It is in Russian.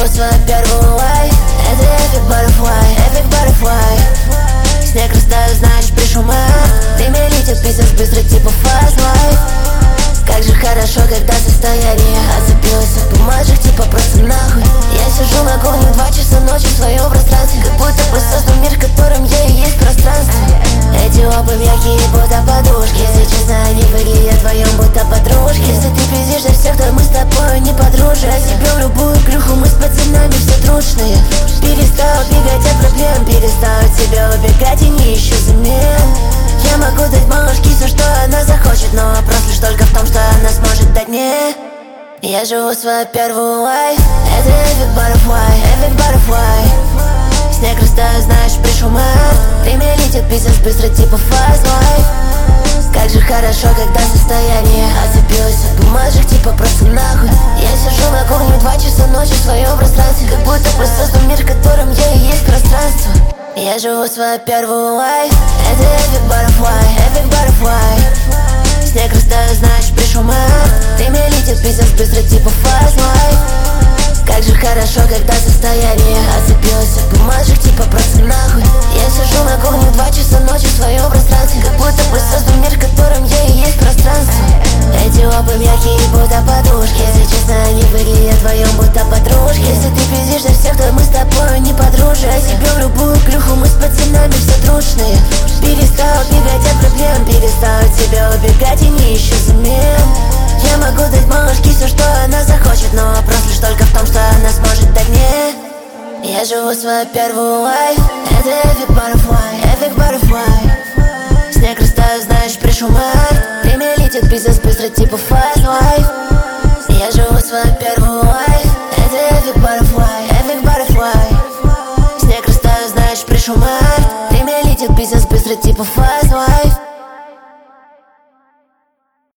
свою первую лайф. Это эффект butterfly. Снег растает, значит пришел май. Время летит, писать быстро, типа fast life. Как же хорошо, когда состояние отцепилось от бумажек, типа просто нахуй. Я сижу на кухне 2 часа ночи в своем пространстве, как будто бы создан мир, в котором я и есть пространство. Эти оба мягкие, будто подушки. Если честно, они выглядят вдвоем, будто подружки. Если ты пиздишь за всех, то мы с тобой не подружим. Я себе в любую клюху, мы с пацанами все трушные. Перестал бегать от проблем, перестал от себя убегать и не ищу замен. Я могу дать малышке все, что она захочет, но вопрос лишь только в том, что она сможет дать мне. Я живу свою первую лайф. Это эффект butterfly. Снег растает, значит пришел май. Время летит, писать быстро, типа fast life. Как же хорошо, когда состояние отцепилось от бумажек, типа просто нахуй. Я сижу на кухне 2 часа ночи в своем пространстве, как будто бы создан мир, в котором я и есть пространство. Я живу свою первую лайф. Это эффект butterfly. Снег растает, значит пришел май. Время летит, писать быстро, типа fast life. Как же хорошо, когда состояние отцепилось от бумажек, типа просто нахуй. Я сижу на кухне 2 часа ночи в своем пространстве, как будто бы создан мир, в котором я и есть пространство. Эти оба мягкие, будто подушки. Если честно, они выглядят вдвоем, будто подружки. Если ты пиздишь за всех, то мы с тобой не подружим. Я себе в любую клюху, мы с пацанами все трушные. Перестал бегать от проблем, перестал от себя убегать и не ищу замен. Я могу дать малышке все, что она захочет, но вопрос лишь только в том, что она сможет дать мне. Я живу свою первую лайф. Это эффект butterfly. Снег растает, значит пришел май. Время летит, писать быстро, типа fast life. Я живу свою первую лайф. Это эффект butterfly. Снег растает, значит пришел май. Время летит, писать быстро, типа fast life.